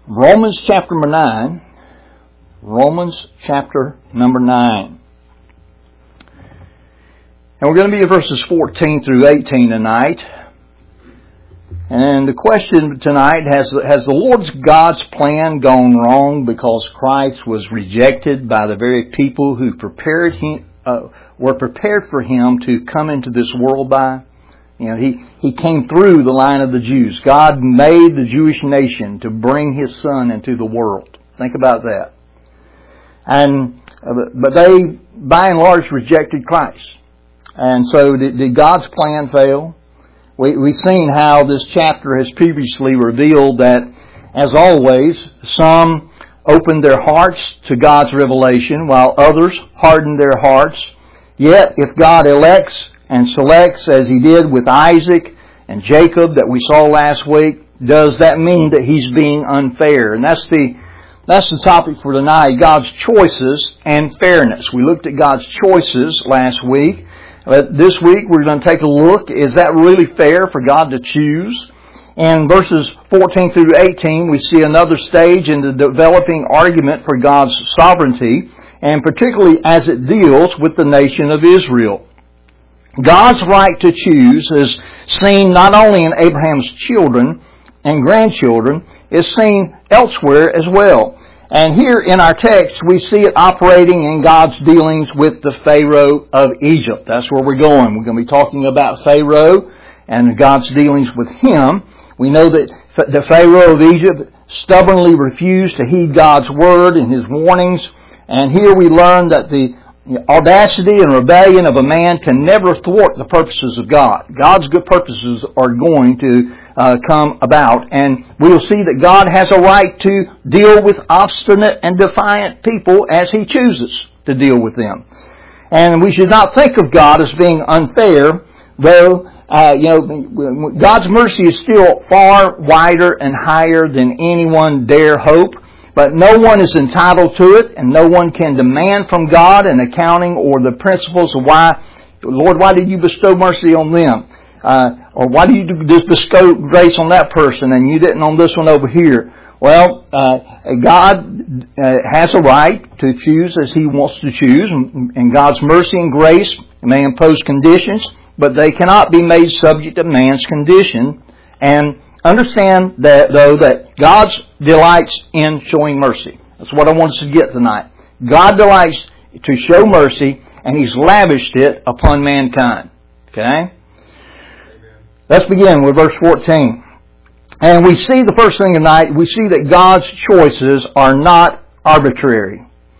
Romans chapter number 9. Romans chapter number 9. And we're going to be at verses 14 through 18 tonight. And the question tonight, has the Lord's God's plan gone wrong because Christ was rejected by the very people who were prepared for Him to come into this world by? You know, He came through the line of the Jews. God made the Jewish nation to bring His Son into the world. Think about that. But they, by and large, rejected Christ. And so did God's plan fail? We've seen how this chapter has previously revealed that, as always, some opened their hearts to God's revelation while others hardened their hearts. Yet, if God elects and selects as He did with Isaac and Jacob that we saw last week, does that mean that He's being unfair? And that's the topic for tonight, God's choices and fairness. We looked at God's choices last week. But this week we're going to take a look, is that really fair for God to choose? In verses 14 through 18 we see another stage in the developing argument for God's sovereignty, and particularly as it deals with the nation of Israel. God's right to choose is seen not only in Abraham's children and grandchildren, it's seen elsewhere as well. And here in our text, we see it operating in God's dealings with the Pharaoh of Egypt. That's where we're going. We're going to be talking about Pharaoh and God's dealings with him. We know that the Pharaoh of Egypt stubbornly refused to heed God's word and His warnings. And here we learn that the audacity and rebellion of a man can never thwart the purposes of God. God's good purposes are going to come about, and we'll see that God has a right to deal with obstinate and defiant people as He chooses to deal with them. And we should not think of God as being unfair, though God's mercy is still far wider and higher than anyone dare hope. But no one is entitled to it, and no one can demand from God an accounting or the principles of Lord, why did you bestow mercy on them? Or why do you just bestow grace on that person and you didn't on this one over here? Well, God has a right to choose as He wants to choose, and God's mercy and grace may impose conditions, but they cannot be made subject to man's condition. And understand that, though, that God delights in showing mercy. That's what I want us to get tonight. God delights to show mercy, and He's lavished it upon mankind. Okay? Let's begin with verse 14. And we see the first thing tonight, we see that God's choices are not arbitrary.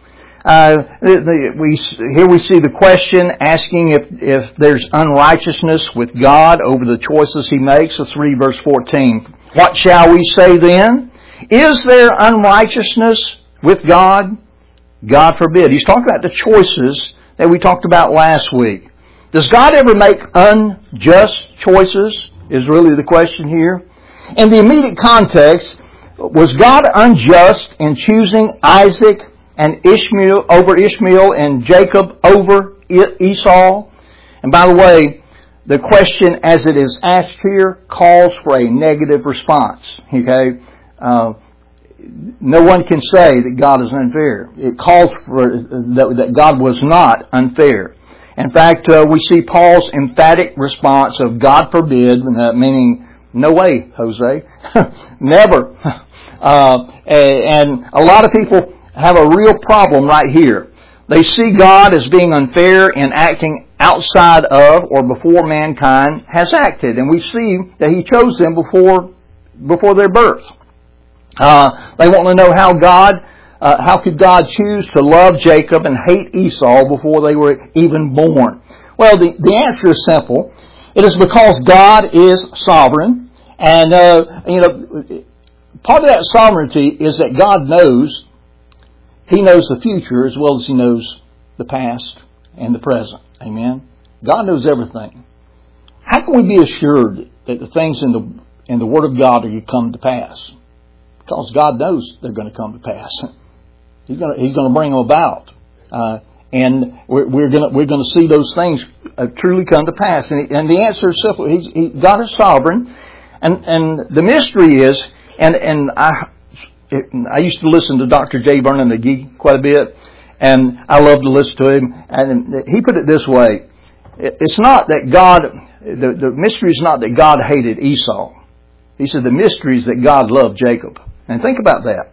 Here we see the question asking if there's unrighteousness with God over the choices He makes. Let's read verse 14. What shall we say then? Is there unrighteousness with God? God forbid. He's talking about the choices that we talked about last week. Does God ever make unjust choices? Is really the question here. In the immediate context, was God unjust in choosing Isaac and Ishmael over Ishmael and Jacob over Esau? And by the way, the question as it is asked here calls for a negative response. Okay? No one can say that God is unfair. It calls for that God was not unfair. In fact, we see Paul's emphatic response of God forbid, meaning no way, Jose. Never. And a lot of people have a real problem right here. They see God as being unfair in acting outside of or before mankind has acted. And we see that He chose them before their birth. They want to know how could God choose to love Jacob and hate Esau before they were even born? Well, the answer is simple. It is because God is sovereign. And, part of that sovereignty is that God knows. He knows the future as well as He knows the past and the present. Amen? God knows everything. How can we be assured that the things in the Word of God are going to come to pass? Because God knows they're going to come to pass. He's going to bring them about. And we're going to see those things truly come to pass. And the answer is simple. God is sovereign. And the mystery is, I used to listen to Dr. J. Vernon McGee quite a bit, and I love to listen to him. And he put it this way: it's not that God, the mystery is not that God hated Esau. He said the mystery is that God loved Jacob. And think about that.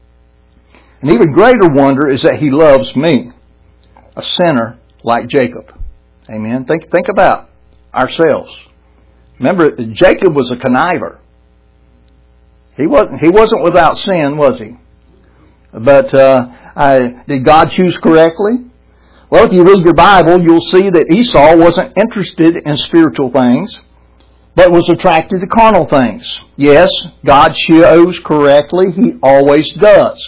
An even greater wonder is that He loves me, a sinner like Jacob. Amen. Think about ourselves. Remember, Jacob was a conniver. He wasn't without sin, was he? But did God choose correctly? Well, if you read your Bible, you'll see that Esau wasn't interested in spiritual things, but was attracted to carnal things. Yes, God chose correctly. He always does.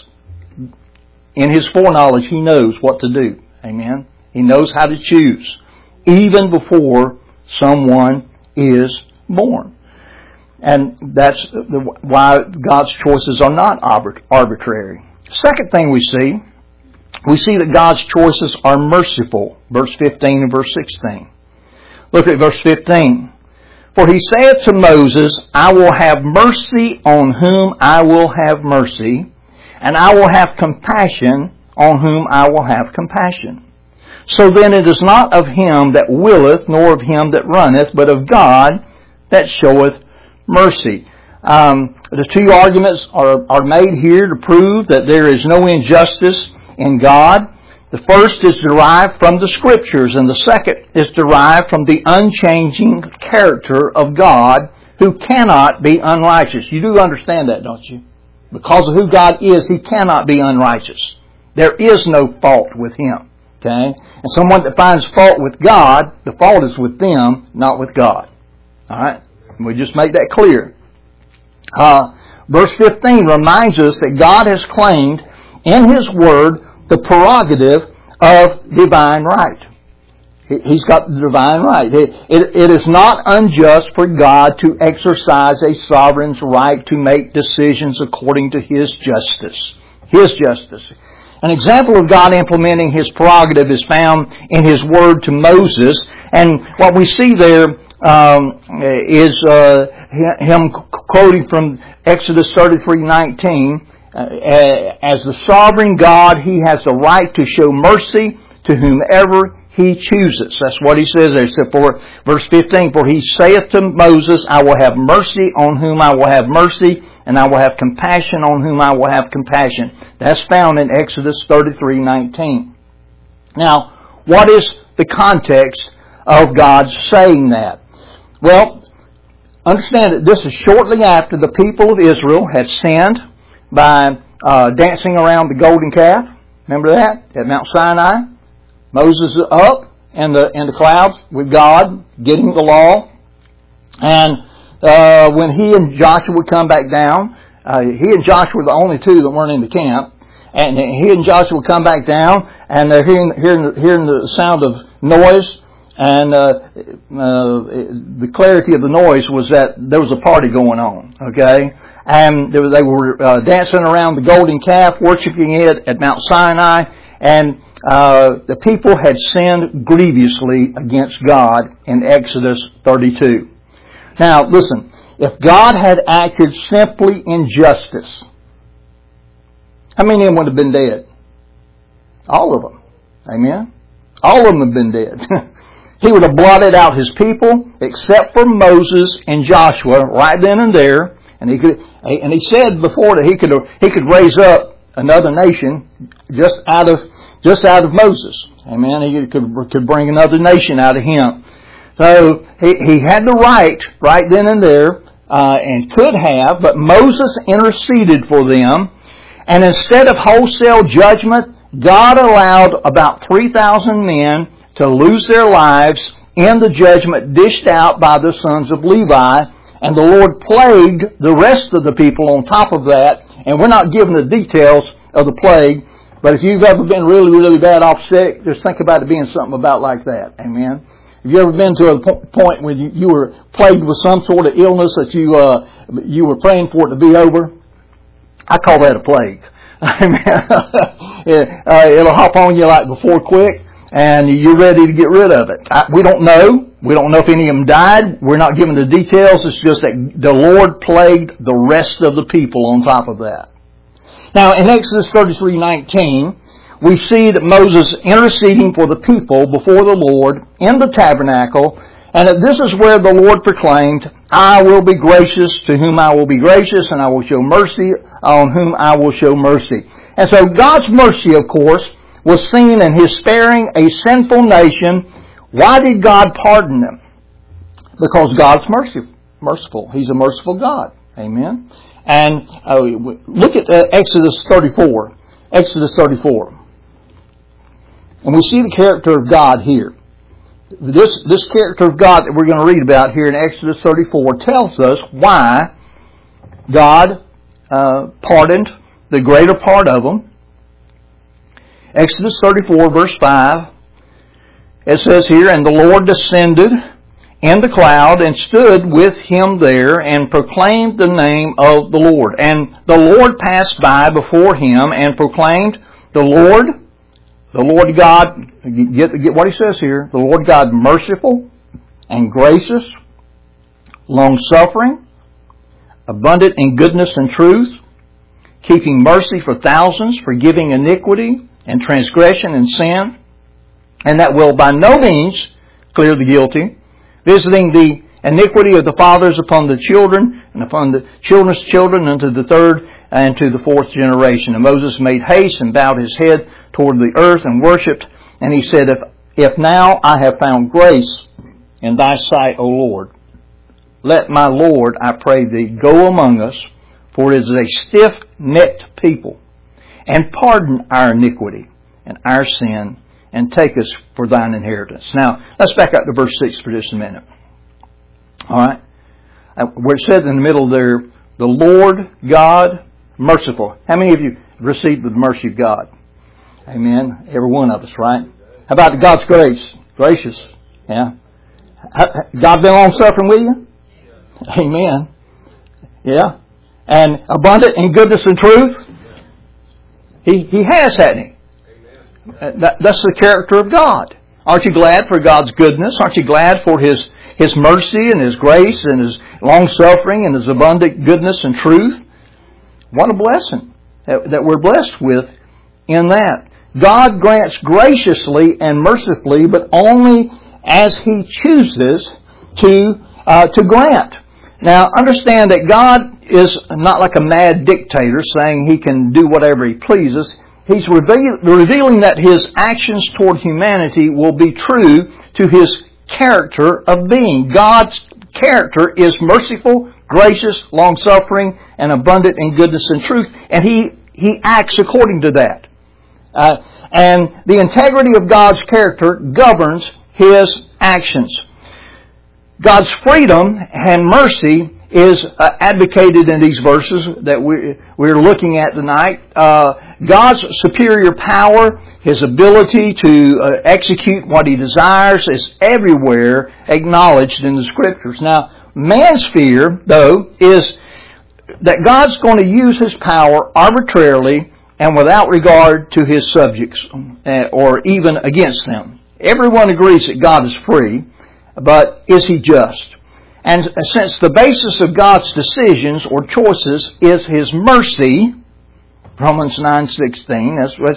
In His foreknowledge, He knows what to do. Amen. He knows how to choose, even before someone is born. And that's why God's choices are not arbitrary. Second thing we see that God's choices are merciful. Verse 15 and verse 16. Look at verse 15. For He saith to Moses, I will have mercy on whom I will have mercy, and I will have compassion on whom I will have compassion. So then it is not of him that willeth, nor of him that runneth, but of God that showeth mercy. The two arguments are made here to prove that there is no injustice in God. The first is derived from the Scriptures, and the second is derived from the unchanging character of God, who cannot be unrighteous. You do understand that, don't you? Because of who God is, He cannot be unrighteous. There is no fault with Him. Okay? And someone that finds fault with God, the fault is with them, not with God. Alright? We just make that clear. Verse 15 reminds us that God has claimed in His Word the prerogative of divine right. He's got the divine right. It is not unjust for God to exercise a sovereign's right to make decisions according to His justice. His justice. An example of God implementing His prerogative is found in His Word to Moses. And what we see there is Him quoting from Exodus 33:19. As the sovereign God, He has the right to show mercy to whomever He chooses. That's what He says there. So for verse 15, for He saith to Moses, I will have mercy on whom I will have mercy, and I will have compassion on whom I will have compassion. That's found in Exodus 33:19. Now, what is the context of God saying that? Well, understand that this is shortly after the people of Israel had sinned by dancing around the golden calf. Remember that? At Mount Sinai. Moses is up in the clouds with God, getting the law. And when he and Joshua would come back down, he and Joshua were the only two that weren't in the camp. And he and Joshua would come back down, and they're hearing the sound of noise. And the clarity of the noise was that there was a party going on. Okay? And they were dancing around the golden calf, worshiping it at Mount Sinai. And the people had sinned grievously against God in Exodus 32. Now, listen. If God had acted simply in justice, how many of them would have been dead? All of them. Amen? All of them have been dead. He would have blotted out His people, except for Moses and Joshua, right then and there. And He said before that He could raise up another nation just out of Moses. Amen. He could bring another nation out of him. So he had the right then and there, and could have, but Moses interceded for them. And instead of wholesale judgment, God allowed about 3,000 men to lose their lives in the judgment dished out by the sons of Levi. And the Lord plagued the rest of the people on top of that. And we're not given the details of the plague. But if you've ever been really, really bad off sick, just think about it being something about like that. Amen. Have you ever been to a point where you were plagued with some sort of illness that you were praying for it to be over? I call that a plague. It'll hop on you like before quick, and you're ready to get rid of it. We don't know. We don't know if any of them died. We're not given the details. It's just that the Lord plagued the rest of the people on top of that. Now, in Exodus 33:19, we see that Moses interceding for the people before the Lord in the tabernacle, and that this is where the Lord proclaimed, I will be gracious to whom I will be gracious, and I will show mercy on whom I will show mercy. And so God's mercy, of course, was seen in His sparing a sinful nation. Why did God pardon them? Because God's merciful. He's a merciful God. Amen. And look at Exodus 34. Exodus 34. And we see the character of God here. This character of God that we're going to read about here in Exodus 34 tells us why God pardoned the greater part of them. Exodus 34 verse 5, it says here, And the Lord descended in the cloud and stood with him there and proclaimed the name of the Lord. And the Lord passed by before him and proclaimed, the Lord God, get what he says here, the Lord God merciful and gracious, long-suffering, abundant in goodness and truth, keeping mercy for thousands, forgiving iniquity and transgression and sin, and that will by no means clear the guilty, visiting the iniquity of the fathers upon the children, and upon the children's children unto the third and to the fourth generation. And Moses made haste and bowed his head toward the earth and worshipped. And he said, If now I have found grace in thy sight, O Lord, let my Lord, I pray thee, go among us, for it is a stiff-necked people, and pardon our iniquity and our sin, and take us for thine inheritance. Now, let's back up to verse 6 for just a minute. All right? Where it said in the middle there, the Lord God merciful. How many of you received the mercy of God? Amen. Every one of us, right? How about God's grace? Gracious. Yeah. God been long suffering with you? Amen. Yeah. And abundant in goodness and truth? He has, hasn't he? That's the character of God. Aren't you glad for God's goodness? Aren't you glad for His mercy and His grace and His long-suffering and His abundant goodness and truth? What a blessing that we're blessed with in that. God grants graciously and mercifully, but only as He chooses to grant. Now, understand that God is not like a mad dictator saying He can do whatever He pleases. He's revealing that His actions toward humanity will be true to His character of being. God's character is merciful, gracious, long-suffering, and abundant in goodness and truth. And He acts according to that. And the integrity of God's character governs His actions. God's freedom and mercy is advocated in these verses that we're looking at tonight. God's superior power, His ability to execute what He desires is everywhere acknowledged in the Scriptures. Now, man's fear, though, is that God's going to use His power arbitrarily and without regard to His subjects or even against them. Everyone agrees that God is free, but is He just? And since the basis of God's decisions or choices is His mercy, Romans 9:16, that's what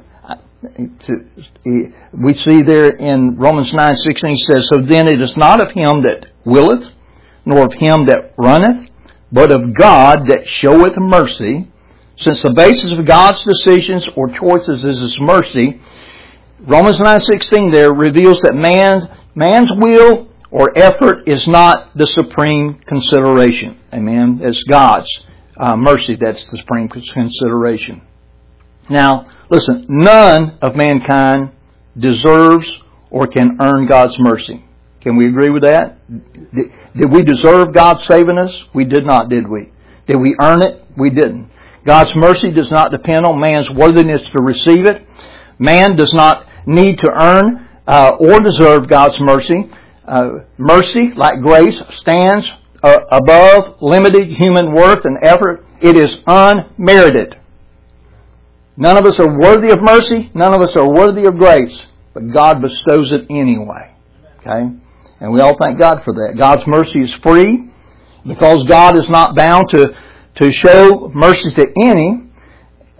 we see there in Romans 9:16, he says, So then it is not of him that willeth, nor of him that runneth, but of God that showeth mercy. Since the basis of God's decisions or choices is His mercy, Romans 9:16 there reveals that man's will or effort is not the supreme consideration. Amen. It's God's mercy that's the supreme consideration. Now, listen, none of mankind deserves or can earn God's mercy. Can we agree with that? Did we deserve God saving us? We did not, did we? Did we earn it? We didn't. God's mercy does not depend on man's worthiness to receive it. Man does not need to earn or deserve God's mercy. Mercy, like grace, stands above limited human worth and effort. It is unmerited. None of us are worthy of mercy. None of us are worthy of grace. But God bestows it anyway. Okay? And we all thank God for that. God's mercy is free. Because God is not bound to show mercy to any,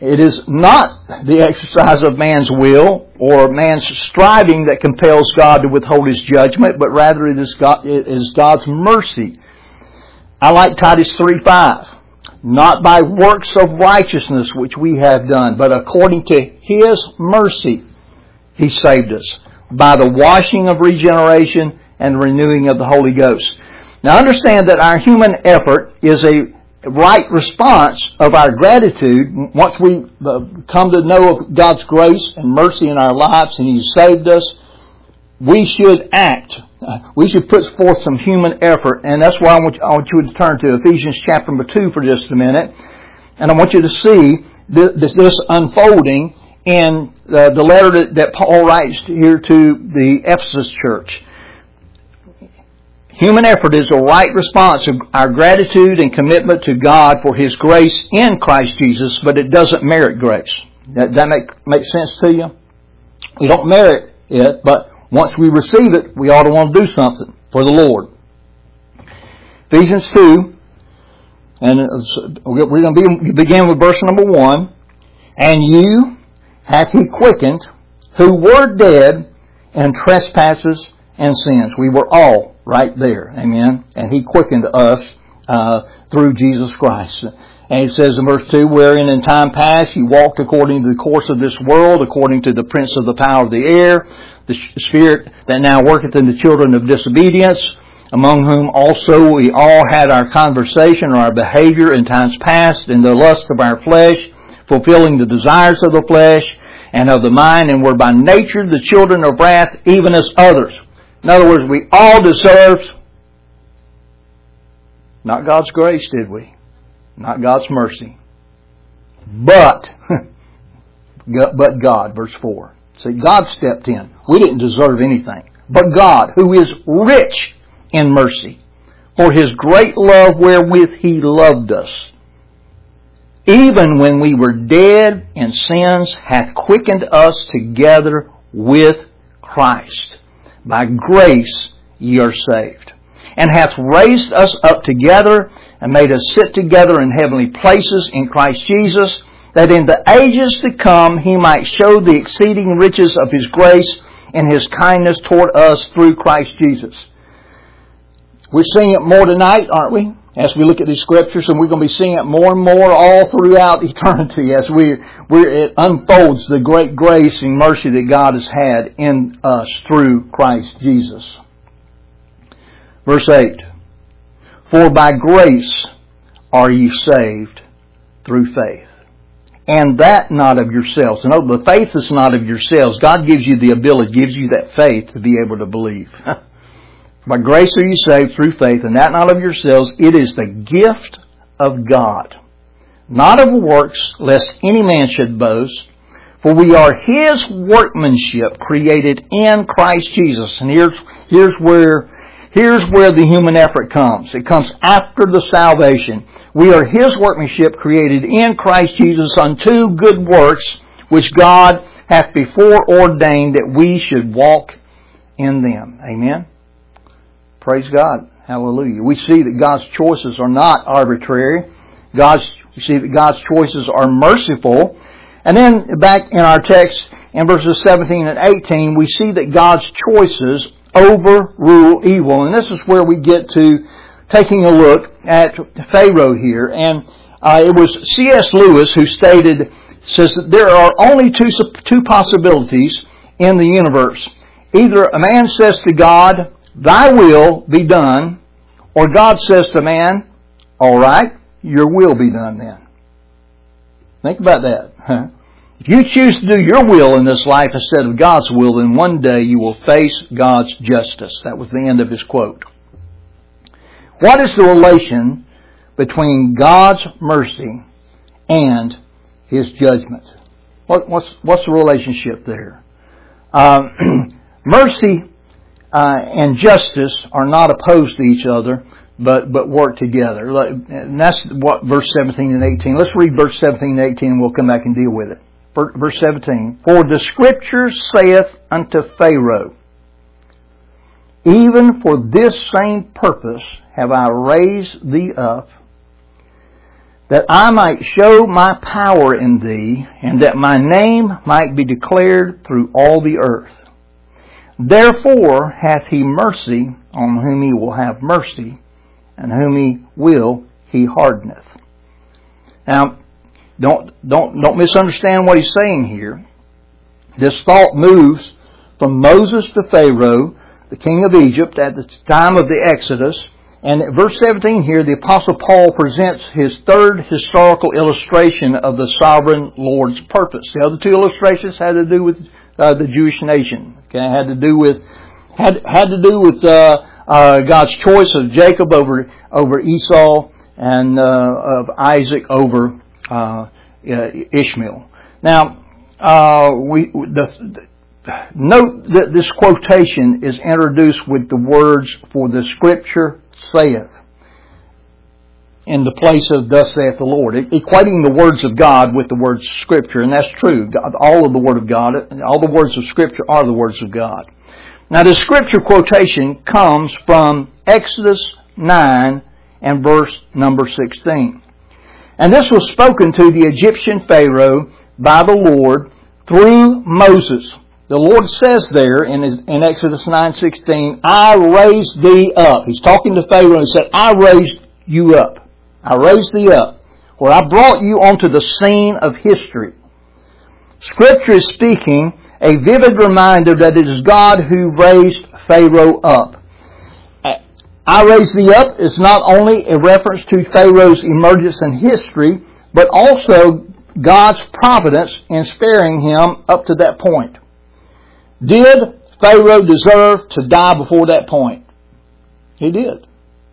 It is not the exercise of man's will or man's striving that compels God to withhold His judgment, but rather it is God's mercy. I like Titus 3:5. Not by works of righteousness which we have done, but according to His mercy He saved us, by the washing of regeneration and renewing of the Holy Ghost. Now understand that our human effort is a right response of our gratitude. Once we come to know of God's grace and mercy in our lives and He's saved us, we should act. We should put forth some human effort, and that's why I want you to turn to Ephesians chapter number 2 for just a minute. And I want you to see this unfolding in the letter that Paul writes here to the Ephesus church. Human effort is a right response of our gratitude and commitment to God for His grace in Christ Jesus, but it doesn't merit grace. That make sense to you? We don't merit it, but once we receive it, we ought to want to do something for the Lord. Ephesians 2, and we're going to begin with verse number 1. And you hath He quickened, who were dead in trespasses and sins. We were all right there. Amen. And He quickened us through Jesus Christ. And it says in verse 2, wherein in time past you walked according to the course of this world, according to the prince of the power of the air, the spirit that now worketh in the children of disobedience, among whom also we all had our conversation or our behavior in times past in the lust of our flesh, fulfilling the desires of the flesh and of the mind, and were by nature the children of wrath, even as others. In other words, we all deserved not God's grace, did we? Not God's mercy. But God, verse 4. See, God stepped in. We didn't deserve anything. But God, who is rich in mercy, for His great love wherewith He loved us, even when we were dead in sins, hath quickened us together with Christ. By grace ye are saved. And hath raised us up together and made us sit together in heavenly places in Christ Jesus, that in the ages to come He might show the exceeding riches of His grace and His kindness toward us through Christ Jesus. We're seeing it more tonight, aren't we? As we look at these scriptures, and we're going to be seeing it more and more all throughout eternity as it unfolds the great grace and mercy that God has had in us through Christ Jesus. Verse 8. For by grace are ye saved through faith. And that not of yourselves. And the faith is not of yourselves. God gives you the ability, gives you that faith to be able to believe. By grace are you saved through faith, and that not of yourselves. It is the gift of God, not of works, lest any man should boast. For we are His workmanship, created in Christ Jesus. And here's where the human effort comes. It comes after the salvation. We are His workmanship, created in Christ Jesus unto good works, which God hath before ordained that we should walk in them. Amen. Praise God. Hallelujah. We see that God's choices are not arbitrary. We see that God's choices are merciful. And then back in our text in verses 17 and 18, we see that God's choices overrule evil. And this is where we get to taking a look at Pharaoh here. And it was C.S. Lewis who says that there are only two possibilities in the universe. Either a man says to God, Thy will be done, or God says to man, all right, your will be done then. Think about that. If you choose to do your will in this life instead of God's will, then one day you will face God's justice. That was the end of his quote. What is the relation between God's mercy and His judgment? What's the relationship there? Mercy and justice are not opposed to each other, but work together. And that's what verse 17 and 18. Let's read verse 17 and 18 and we'll come back and deal with it. Verse 17. For the Scripture saith unto Pharaoh, even for this same purpose have I raised thee up, that I might show my power in thee, and that my name might be declared through all the earth. Therefore hath he mercy on whom he will have mercy, and whom he will he hardeneth. Now, don't misunderstand what he's saying here. This thought moves from Moses to Pharaoh, the king of Egypt, at the time of the Exodus. And at verse 17 here, the Apostle Paul presents his third historical illustration of the sovereign Lord's purpose. The other two illustrations had to do with the Jewish nation. Okay, had to do with God's choice of Jacob over Esau, and of Isaac over Ishmael. Now, note that this quotation is introduced with the words, "For the Scripture saith," in the place of "Thus saith the Lord," equating the words of God with the words Scripture, and that's true. All of the Word of God, all the words of Scripture are the words of God. Now, the Scripture quotation comes from Exodus 9 and verse number 16. And this was spoken to the Egyptian Pharaoh by the Lord through Moses. The Lord says there in Exodus 9:16, "I raised thee up." He's talking to Pharaoh and he said, "I raised you up. I raised thee up, where I brought you onto the scene of history." Scripture is speaking a vivid reminder that it is God who raised Pharaoh up. "I raised thee up" is not only a reference to Pharaoh's emergence in history, but also God's providence in sparing him up to that point. Did Pharaoh deserve to die before that point? He did.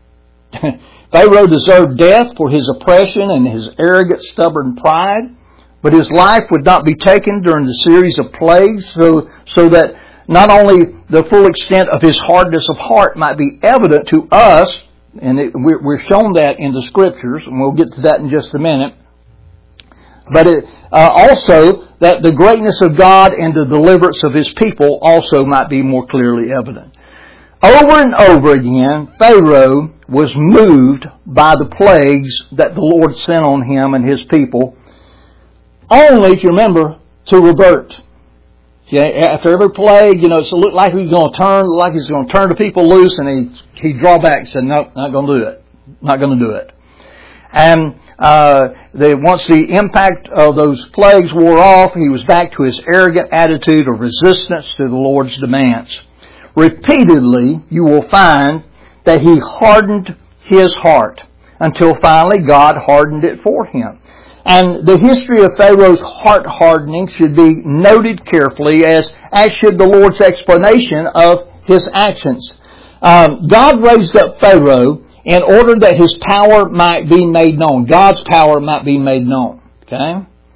Pharaoh deserved death for his oppression and his arrogant, stubborn pride, but his life would not be taken during the series of plagues, so that not only the full extent of his hardness of heart might be evident to us, and we're shown that in the Scriptures, and we'll get to that in just a minute, but also that the greatness of God and the deliverance of His people also might be more clearly evident. Over and over again, Pharaoh was moved by the plagues that the Lord sent on him and his people, only, if you remember, to revert. After every plague, it looked like he was going to turn the people loose, and he draw back and said, "No, not going to do it. Not going to do it." And once the impact of those plagues wore off, he was back to his arrogant attitude of resistance to the Lord's demands. Repeatedly, you will find that he hardened his heart until finally God hardened it for him. And the history of Pharaoh's heart hardening should be noted carefully, as should the Lord's explanation of his actions. God raised up Pharaoh in order that his power might be made known. God's power might be made known. Okay?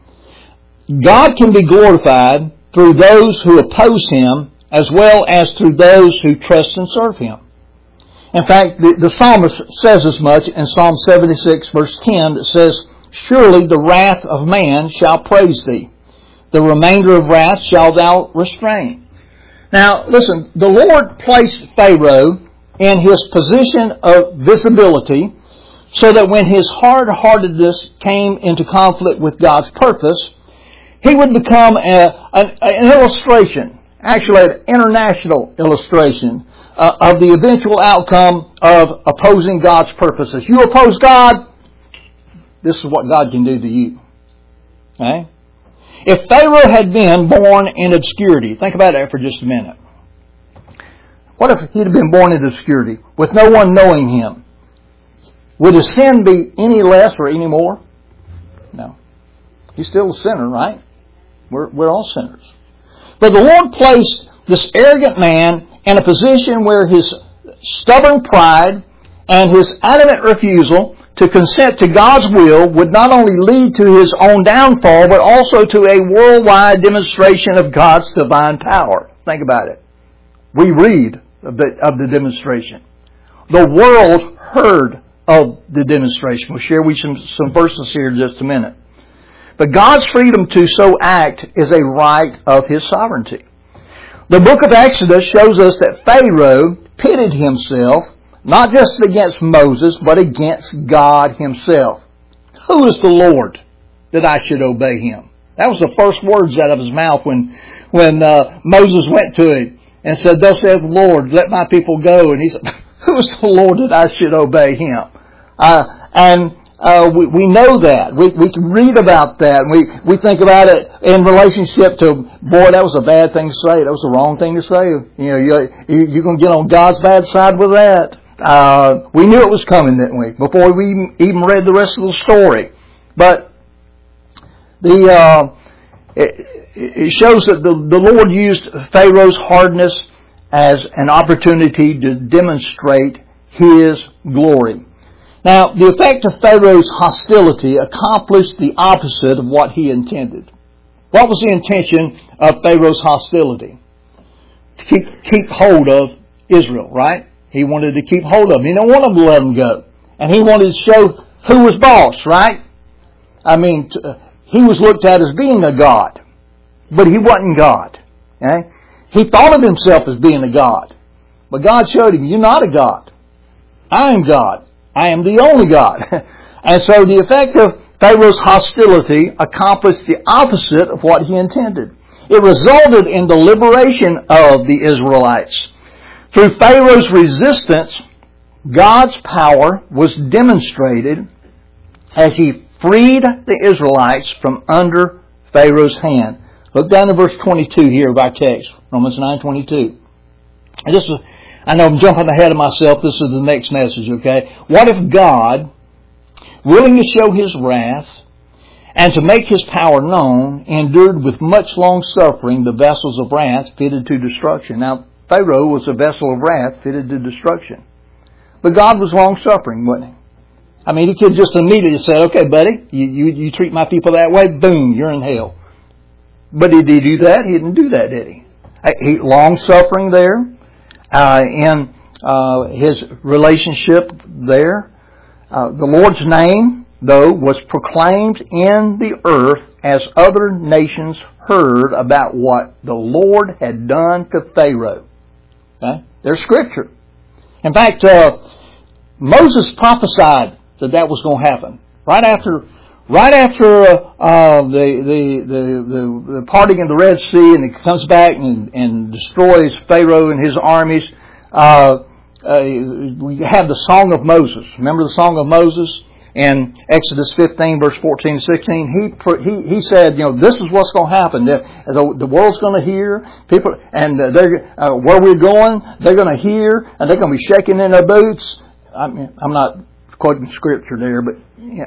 God can be glorified through those who oppose him, as well as through those who trust and serve him. In fact, the psalmist says as much in Psalm 76 verse 10, that says, "Surely the wrath of man shall praise thee. The remainder of wrath shalt thou restrain." Now, listen, the Lord placed Pharaoh in his position of visibility so that when his hard-heartedness came into conflict with God's purpose, he would become an illustration, actually an international illustration, of the eventual outcome of opposing God's purposes. You oppose God, this is what God can do to you. Okay? If Pharaoh had been born in obscurity, think about that for just a minute. What if he'd have been born in obscurity, with no one knowing him? Would his sin be any less or any more? No. He's still a sinner, right? We're all sinners. But the Lord placed this arrogant man in a position where his stubborn pride and his adamant refusal to consent to God's will would not only lead to his own downfall, but also to a worldwide demonstration of God's divine power. Think about it. We read of the demonstration. The world heard of the demonstration. We'll share with you some verses here in just a minute. But God's freedom to so act is a right of His sovereignty. The book of Exodus shows us that Pharaoh pitted himself not just against Moses, but against God Himself. Who is the Lord that I should obey Him? That was the first words out of his mouth when Moses went to him and said, Thus saith the Lord, let my people go. And he said, Who is the Lord that I should obey Him? We know that. We can read about that. And we think about it in relationship to, boy, that was a bad thing to say. That was the wrong thing to say. You're going to get on God's bad side with that. We knew it was coming, didn't we? Before we even read the rest of the story. But it shows that the Lord used Pharaoh's hardness as an opportunity to demonstrate His glory. Now, the effect of Pharaoh's hostility accomplished the opposite of what he intended. What was the intention of Pharaoh's hostility? To keep hold of Israel, right? He wanted to keep hold of them. He didn't want them to let them go. And he wanted to show who was boss, right? I mean, he was looked at as being a god. But he wasn't God. Okay? He thought of himself as being a god. But God showed him, you're not a god. I am God. I am the only God. And so the effect of Pharaoh's hostility accomplished the opposite of what he intended. It resulted in the liberation of the Israelites. Through Pharaoh's resistance, God's power was demonstrated as He freed the Israelites from under Pharaoh's hand. Look down to verse 22 here of our text, Romans 9:22. I know I'm jumping ahead of myself. This is the next message, okay? What if God, willing to show His wrath and to make His power known, endured with much long suffering the vessels of wrath fitted to destruction? Now, Pharaoh was a vessel of wrath fitted to destruction. But God was long suffering, wasn't He? I mean, He could just immediately say, okay, buddy, you treat my people that way, boom, you're in hell. But did He do that? He didn't do that, did He? Long suffering there. In His relationship there. The Lord's name, though, was proclaimed in the earth as other nations heard about what the Lord had done to Pharaoh. Okay? There's Scripture. In fact, Moses prophesied that was going to happen. Right after the parting of the Red Sea, and He comes back and destroys Pharaoh and his armies, we have the Song of Moses. Remember the Song of Moses? In Exodus 15, verse 14 and 16, he said, this is what's going to happen. The world's going to hear, people, and where we're going, they're going to hear, and they're going to be shaking in their boots. I'm not quoting Scripture there, but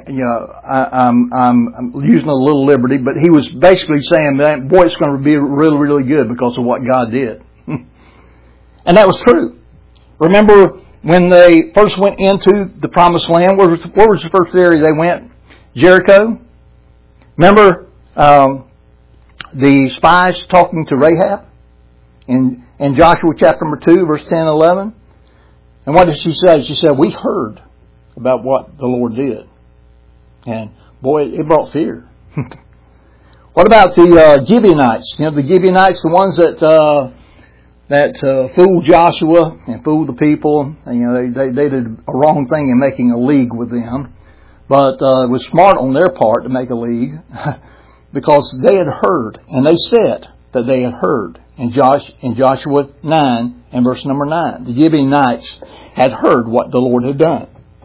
I'm using a little liberty. But he was basically saying that, boy, it's going to be really, really good because of what God did. And that was true. Remember when they first went into the Promised Land, where was the first area they went? Jericho. Remember the spies talking to Rahab in Joshua chapter number 2, verse 10 and 11? And what did she say? She said, we heard about what the Lord did. And boy, it brought fear. What about the Gibeonites? The Gibeonites, the ones that fooled Joshua and fooled the people. And, they did a wrong thing in making a league with them. But it was smart on their part to make a league because they had heard, and they said that they had heard in Joshua 9 and verse number 9. The Gibeonites had heard what the Lord had done.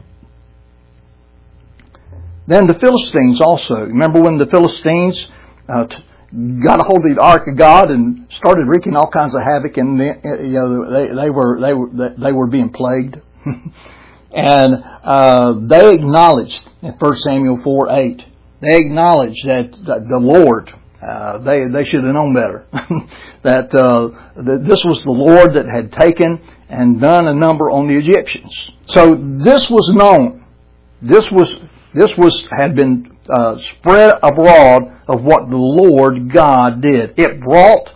Then the Philistines also. Remember when the Philistines got a hold of the Ark of God and started wreaking all kinds of havoc, and they were being plagued, and they acknowledged in 1 Samuel 4:8. They acknowledged that the Lord, they should have known better, that this was the Lord that had taken and done a number on the Egyptians. So this was known. This had been spread abroad of what the Lord God did. It brought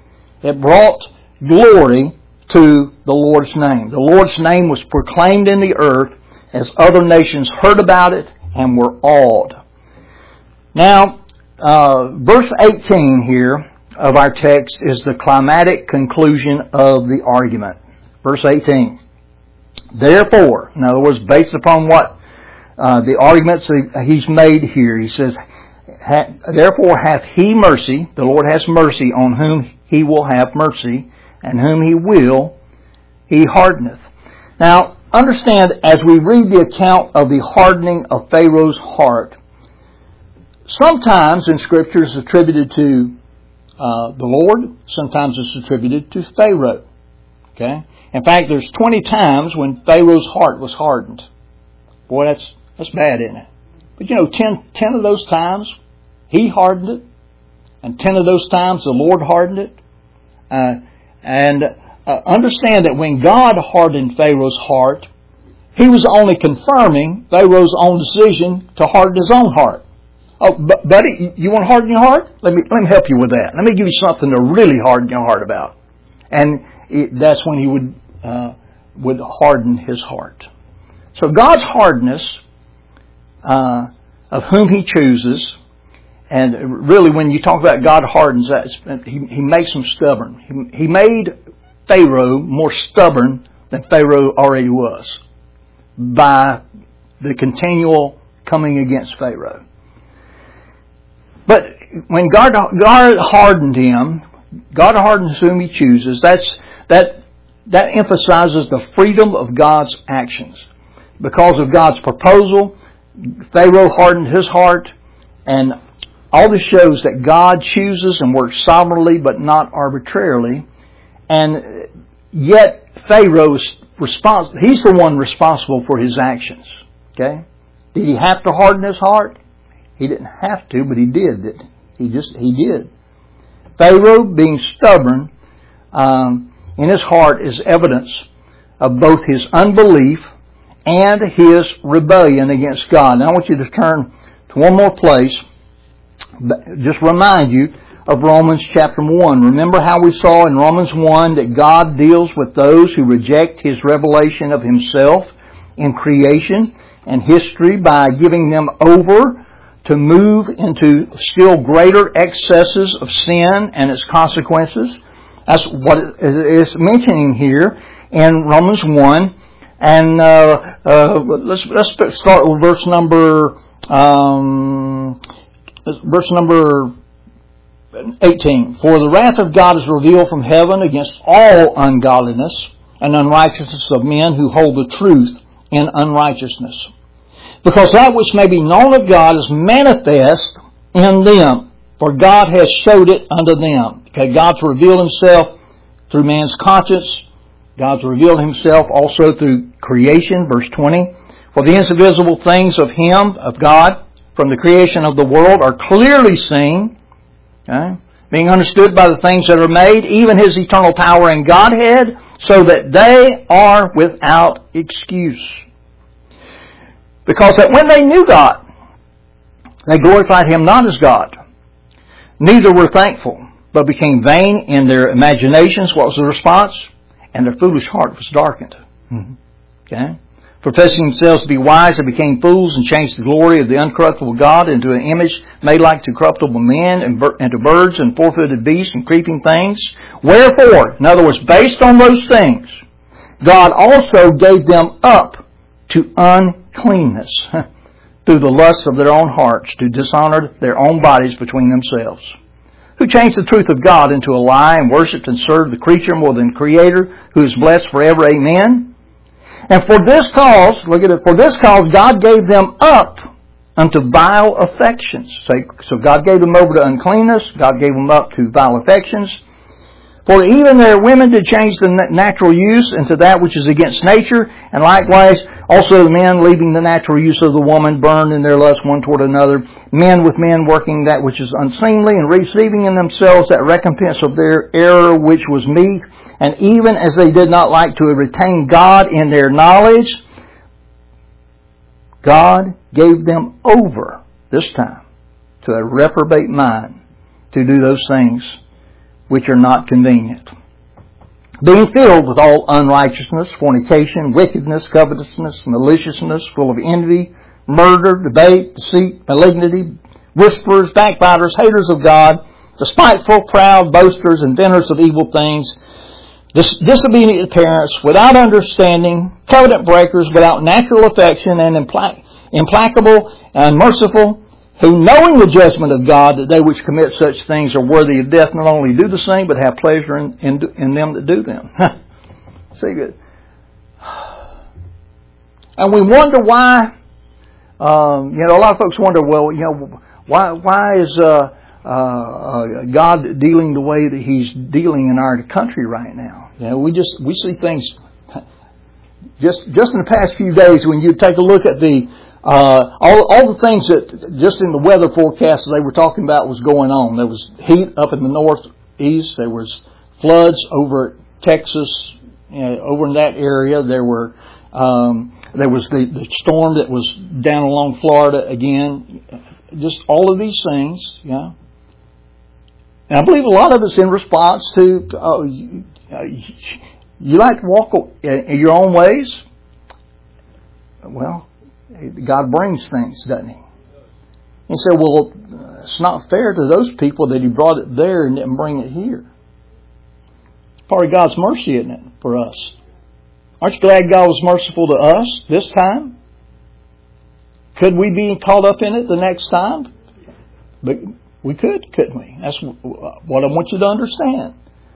glory to the Lord's name. The Lord's name was proclaimed in the earth as other nations heard about it and were awed. Now, verse 18 here of our text is the climatic conclusion of the argument. Verse 18. Therefore, in other words, based upon what the arguments that he's made here. He says, therefore hath he mercy, the Lord has mercy on whom he will have mercy, and whom he will, he hardeneth. Now, understand, as we read the account of the hardening of Pharaoh's heart, sometimes in Scripture it's attributed to the Lord, sometimes it's attributed to Pharaoh. Okay? In fact, there's 20 times when Pharaoh's heart was hardened. Boy, that's bad, isn't it? But 10 of those times he hardened it, and 10 of those times the Lord hardened it. Understand that when God hardened Pharaoh's heart, he was only confirming Pharaoh's own decision to harden his own heart. Oh, buddy, you want to harden your heart? Let me help you with that. Let me give you something to really harden your heart about. And that's when he would harden his heart. So God's hardness of whom he chooses, and really when you talk about God hardens, he makes them stubborn. He made Pharaoh more stubborn than Pharaoh already was by the continual coming against Pharaoh. But when God hardened him, God hardens whom he chooses. That emphasizes the freedom of God's actions. Because of God's proposal, Pharaoh hardened his heart, and all this shows that God chooses and works sovereignly but not arbitrarily. And yet Pharaoh is responsible. He's the one responsible for his actions. Okay? Did he have to harden his heart? He didn't have to, but he did. He did. Pharaoh being stubborn in his heart is evidence of both his unbelief and his rebellion against God. Now I want you to turn to one more place. Just remind you of Romans chapter 1. Remember how we saw in Romans 1 that God deals with those who reject His revelation of Himself in creation and history by giving them over to move into still greater excesses of sin and its consequences. That's what it's mentioning here in Romans 1. And let's start with verse number 18. For the wrath of God is revealed from heaven against all ungodliness and unrighteousness of men who hold the truth in unrighteousness. Because that which may be known of God is manifest in them, for God has showed it unto them. Okay, God's revealed Himself through man's conscience. God's revealed Himself also through creation, verse 20. For the invisible things of Him, of God, from the creation of the world are clearly seen, okay, being understood by the things that are made, even His eternal power and Godhead, so that they are without excuse. Because that when they knew God, they glorified Him not as God, neither were thankful, but became vain in their imaginations. What was the response? And their foolish heart was darkened. Okay? Professing themselves to be wise, they became fools and changed the glory of the uncorruptible God into an image made like to corruptible men and to birds and four-footed beasts and creeping things. Wherefore, in other words, based on those things, God also gave them up to uncleanness through the lust of their own hearts, to dishonor their own bodies between themselves, who changed the truth of God into a lie and worshipped and served the creature more than the Creator, who is blessed forever. Amen. And for this cause, look at it, for this cause God gave them up unto vile affections. So God gave them over to uncleanness, God gave them up to vile affections. For even their women did change the natural use into that which is against nature, and likewise also the men, leaving the natural use of the woman, burned in their lust one toward another, men with men working that which is unseemly, and receiving in themselves that recompense of their error which was meet. And even as they did not like to retain God in their knowledge, God gave them over, this time, to a reprobate mind to do those things which are not convenient, being filled with all unrighteousness, fornication, wickedness, covetousness, maliciousness, full of envy, murder, debate, deceit, malignity, whisperers, backbiters, haters of God, despiteful, proud, boasters, inventors of evil things, disobedient parents, without understanding, covenant breakers, without natural affection, and implacable and merciful, who knowing the judgment of God, that they which commit such things are worthy of death, not only do the same, but have pleasure in them that do them. See good. And we wonder why, a lot of folks wonder, well, why is God dealing the way that He's dealing in our country right now? We see things just in the past few days. When you take a look at the all the things that just in the weather forecast they were talking about was going on. There was heat up in the northeast. There was floods over Texas, over in that area. There was the storm that was down along Florida again. Just all of these things, yeah. And I believe a lot of it's in response to you like to walk in your own ways. Well, God brings things, doesn't He? He said, well, it's not fair to those people that He brought it there and didn't bring it here. It's part of God's mercy, isn't it, for us? Aren't you glad God was merciful to us this time? Could we be caught up in it the next time? But we could, couldn't we? That's what I want you to understand.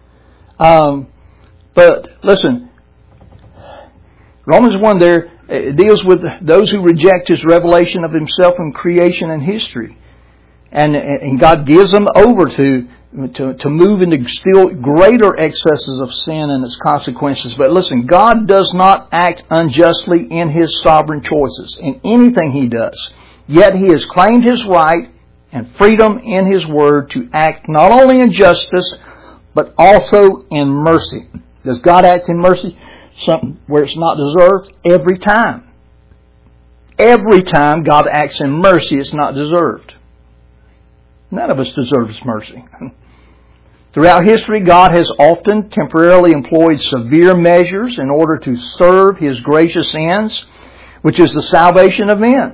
But listen, Romans 1 there, it deals with those who reject His revelation of Himself in creation and history. And God gives them over to move into still greater excesses of sin and its consequences. But listen, God does not act unjustly in His sovereign choices, in anything He does. Yet He has claimed His right and freedom in His Word to act not only in justice, but also in mercy. Does God act in mercy? Something where it's not deserved? Every time. Every time God acts in mercy, it's not deserved. None of us deserves mercy. Throughout history, God has often temporarily employed severe measures in order to serve His gracious ends, which is the salvation of men.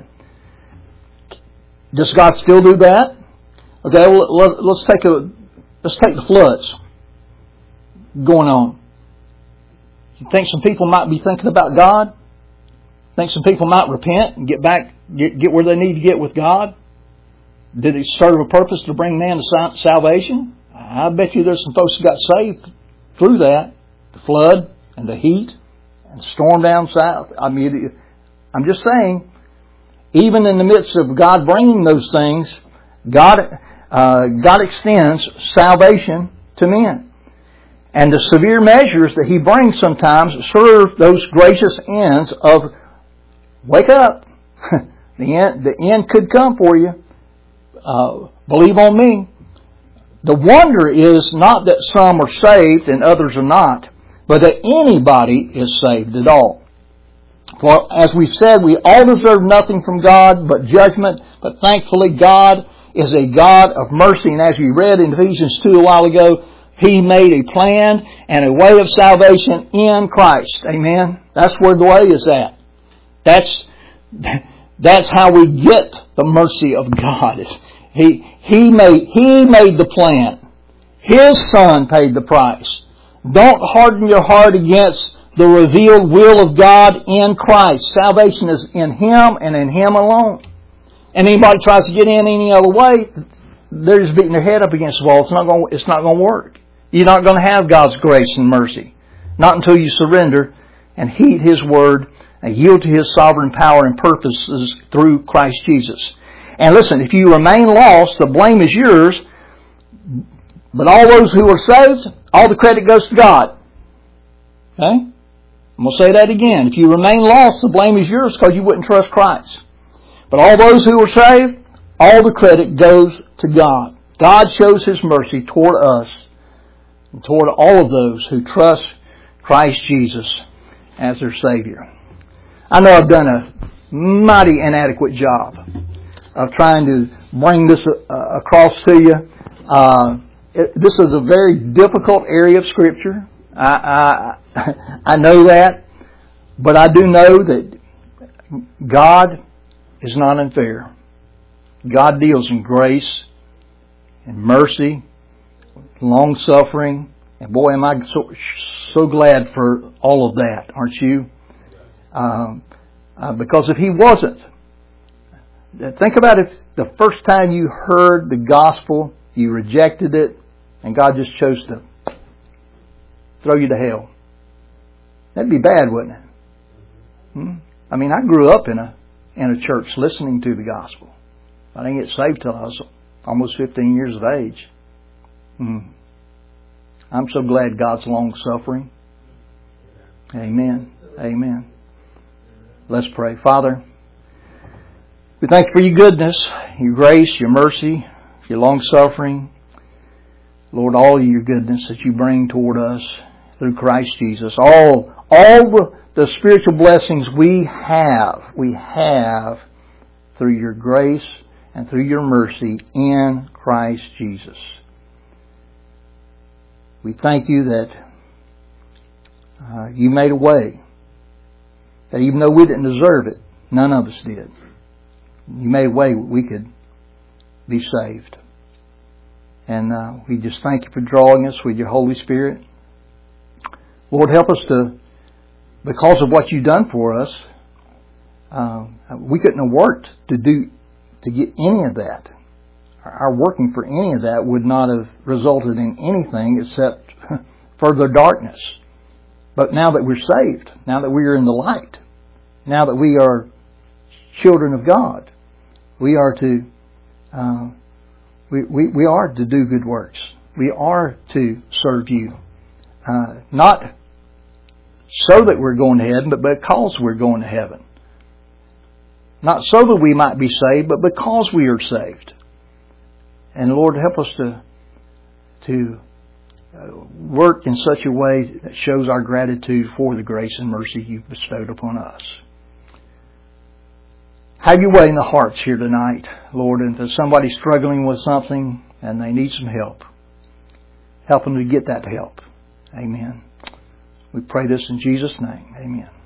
Does God still do that? Okay, well, let's take the floods going on. You think some people might be thinking about God? Think some people might repent and get where they need to get with God? Did it serve a purpose to bring man to salvation? I bet you there's some folks who got saved through that. The flood and the heat and the storm down south. I'm just saying, even in the midst of God bringing those things, God extends salvation to men. And the severe measures that He brings sometimes serve those gracious ends of, wake up. The end could come for you. Believe on me. The wonder is not that some are saved and others are not, but that anybody is saved at all. For as we've said, we all deserve nothing from God but judgment, but thankfully God is a God of mercy. And as we read in Ephesians 2 a while ago, He made a plan and a way of salvation in Christ. Amen? That's where the way is at. That's how we get the mercy of God. He made the plan. His Son paid the price. Don't harden your heart against the revealed will of God in Christ. Salvation is in Him and in Him alone. And anybody tries to get in any other way, they're just beating their head up against the wall. It's not going to work. You're not going to have God's grace and mercy. Not until you surrender and heed His Word and yield to His sovereign power and purposes through Christ Jesus. And listen, if you remain lost, the blame is yours. But all those who are saved, all the credit goes to God. Okay? I'm going to say that again. If you remain lost, the blame is yours because you wouldn't trust Christ. But all those who are saved, all the credit goes to God. God shows His mercy toward us and toward all of those who trust Christ Jesus as their Savior. I know I've done a mighty inadequate job of trying to bring this across to you. This is a very difficult area of Scripture. I know that. But I do know that God is not unfair. God deals in grace and mercy, long-suffering. And boy, am I so glad for all of that, aren't you? Because if He wasn't, Think about if the first time you heard the gospel, you rejected it, and God just chose to throw you to hell. That'd be bad, wouldn't it? I mean, I grew up in a church listening to the gospel. I didn't get saved till I was almost 15 years of age. I'm so glad God's long-suffering. Amen. Amen. Let's pray. Father, we thank you for your goodness, your grace, your mercy, your long-suffering. Lord, all your goodness that you bring toward us through Christ Jesus. All the spiritual blessings we have through your grace and through your mercy in Christ Jesus. We thank you that you made a way. That even though we didn't deserve it, none of us did. You made a way we could be saved. And we just thank you for drawing us with your Holy Spirit. Lord, help us to, because of what you've done for us, we couldn't have worked to get any of that. Our working for any of that would not have resulted in anything except further darkness. But now that we're saved, now that we are in the light, now that we are children of God, we are to we are to do good works. We are to serve you, not so that we're going to heaven, but because we're going to heaven. Not so that we might be saved, but because we are saved. And Lord, help us to work in such a way that shows our gratitude for the grace and mercy you've bestowed upon us. Have your way in the hearts here tonight, Lord, and if there's somebody struggling with something and they need some help, help them to get that help. Amen. We pray this in Jesus' name. Amen.